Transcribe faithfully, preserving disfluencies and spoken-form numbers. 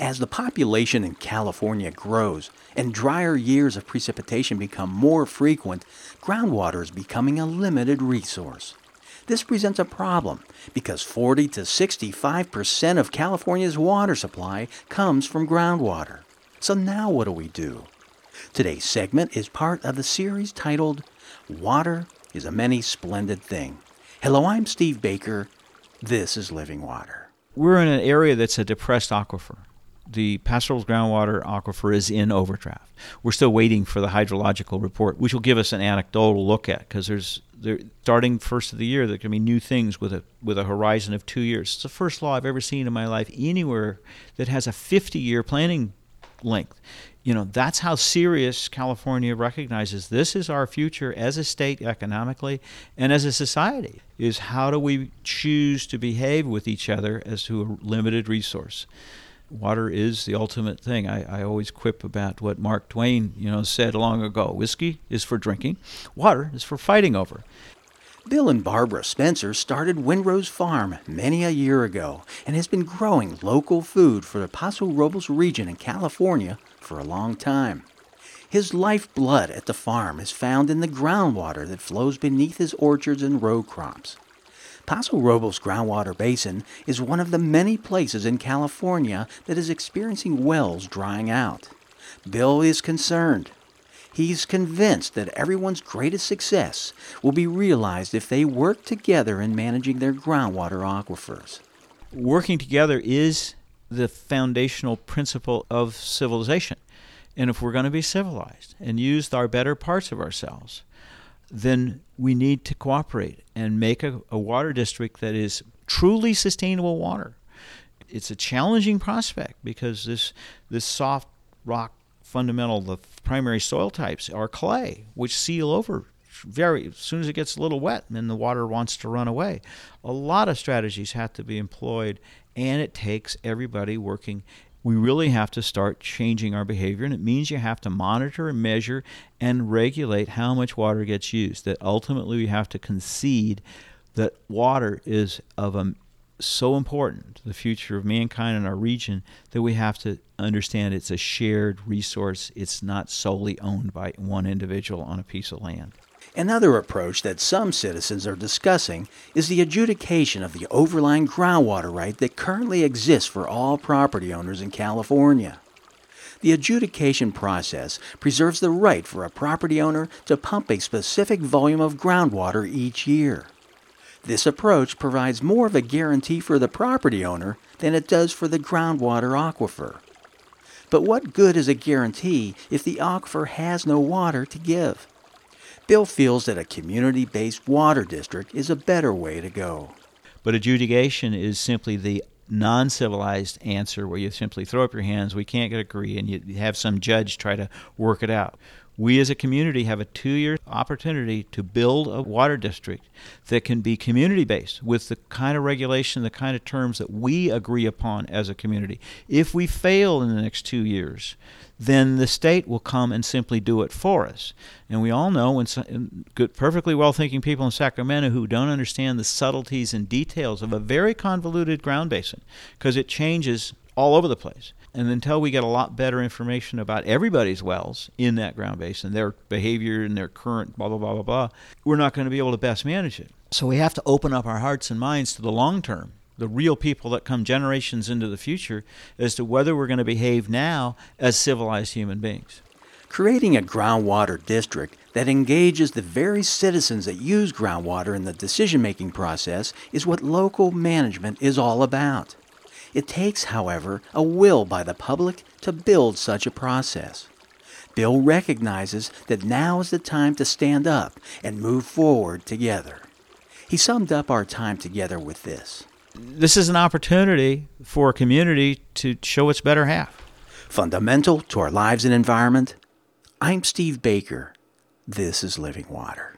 As the population in California grows and drier years of precipitation become more frequent, groundwater is becoming a limited resource. This presents a problem because forty to sixty-five percent of California's water supply comes from groundwater. So now what do we do? Today's segment is part of the series titled Water is a Many Splendid Thing. Hello, I'm Steve Baker. This is Living Water. We're in an area that's a depressed aquifer. The Paso Robles groundwater aquifer is in overdraft. We're still waiting for the hydrological report, which will give us an anecdotal look at, because there's there, starting first of the year, there can be new things with a with a horizon of two years. It's the first law I've ever seen in my life anywhere that has a fifty-year planning length. You know, that's how serious California recognizes this is our future as a state economically and as a society, is how do we choose to behave with each other as to a limited resource. Water is the ultimate thing. I, I always quip about what Mark Twain, you know, said long ago. Whiskey is for drinking. Water is for fighting over. Bill and Barbara Spencer started Windrose Farm many a year ago and has been growing local food for the Paso Robles region in California for a long time. His lifeblood at the farm is found in the groundwater that flows beneath his orchards and row crops. Paso Robles groundwater basin is one of the many places in California that is experiencing wells drying out. Bill is concerned. He's convinced that everyone's greatest success will be realized if they work together in managing their groundwater aquifers. Working together is the foundational principle of civilization. And if we're going to be civilized and use our better parts of ourselves, then we need to cooperate and make a, a water district that is truly sustainable water. It's a challenging prospect because this this soft rock fundamental, the primary soil types are clay, which seal over very as soon as it gets a little wet, and then the water wants to run away. A lot of strategies have to be employed, and it takes everybody working. We really have to start changing our behavior, and it means you have to monitor and measure and regulate how much water gets used. That ultimately we have to concede that water is of a, so important to the future of mankind in our region that we have to understand it's a shared resource. It's not solely owned by one individual on a piece of land. Another approach that some citizens are discussing is the adjudication of the overlying groundwater right that currently exists for all property owners in California. The adjudication process preserves the right for a property owner to pump a specific volume of groundwater each year. This approach provides more of a guarantee for the property owner than it does for the groundwater aquifer. But what good is a guarantee if the aquifer has no water to give? Bill feels that a community-based water district is a better way to go. But adjudication is simply the non-civilized answer where you simply throw up your hands, we can't get agree, and you have some judge try to work it out. We as a community have a two-year opportunity to build a water district that can be community-based with the kind of regulation, the kind of terms that we agree upon as a community. If we fail in the next two years, then the state will come and simply do it for us. And we all know when some, good, perfectly well-thinking people in Sacramento who don't understand the subtleties and details of a very convoluted ground basin, because it changes all over the place. And until we get a lot better information about everybody's wells in that ground basin, their behavior and their current blah, blah, blah, blah, blah, we're not going to be able to best manage it. So we have to open up our hearts and minds to the long term, the real people that come generations into the future, as to whether we're going to behave now as civilized human beings. Creating a groundwater district that engages the very citizens that use groundwater in the decision-making process is what local management is all about. It takes, however, a will by the public to build such a process. Bill recognizes that now is the time to stand up and move forward together. He summed up our time together with this. This is an opportunity for a community to show its better half. Fundamental to our lives and environment, I'm Steve Baker. This is Living Water.